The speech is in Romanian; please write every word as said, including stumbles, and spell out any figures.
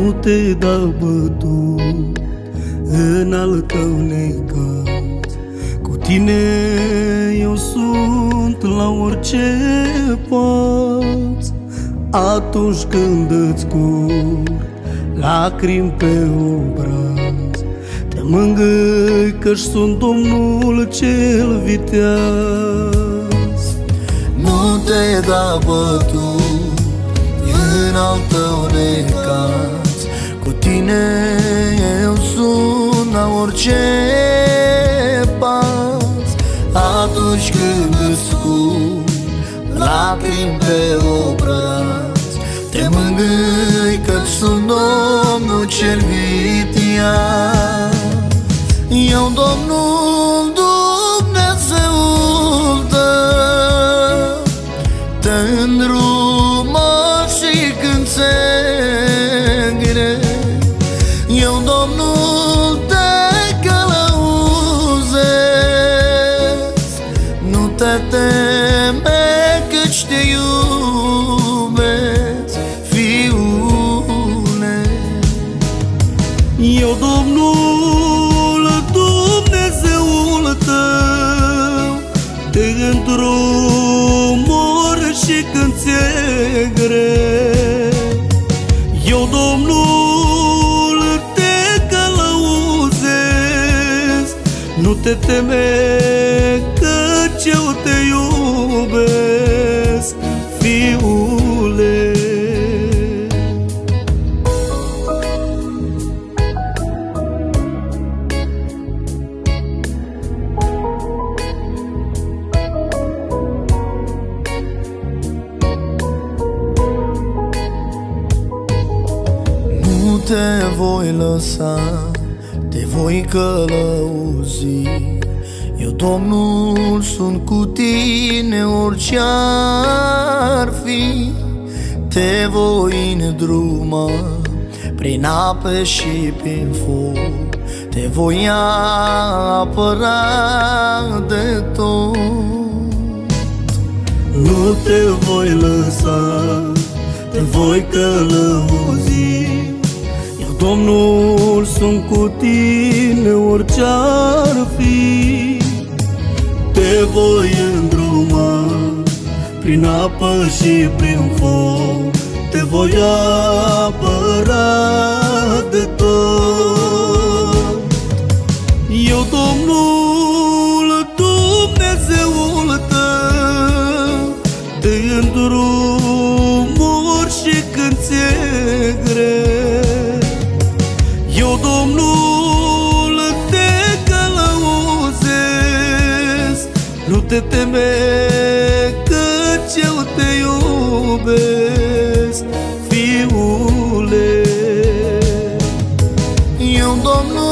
Nu te da bătut în al tău necaz. Cu tine eu sunt la orice pas. Atunci când îți curg lacrimi pe obraz, te mângâi că-și sunt Domnul cel viteaz. Nu te da bătut în al tău necaz. Cu tine eu sunt la orice pas. Atunci când îți curg lacrimi pe obraz, te mângâi că-ți sunt Domnul cel viteaz. Eu, Domnul, Dumnezeul tău, te îndrumă și când ți-e greu. Eu, Domnul, te călăuzesc. Nu te teme căci te iubesc, fiule. Eu, Domnul, Dumnezeul tău, te îndrumor și când ți-e greu. Eu, Domnul, te călăuzesc. Nu te teme căci eu te iubesc, fiule. Nu te voi lăsa, te voi călăuzi. Eu, Domnul, sunt cu tine orice ar fi. Te voi îndruma prin ape și prin foc, te voi apăra de tot. Nu te voi lăsa, te voi călăuzi. Eu, Domnul, sunt cu tine orice ar fi. Te voi îndruma prin apă și prin foc, te voi apăra de tot. Eu, Domnul, Dumnezeul tău, te îndrumor și când ți-e greu. Eu, Domnul, te călăuzesc. Nu te teme căci eu te iubesc, fiule. Eu, Domnul,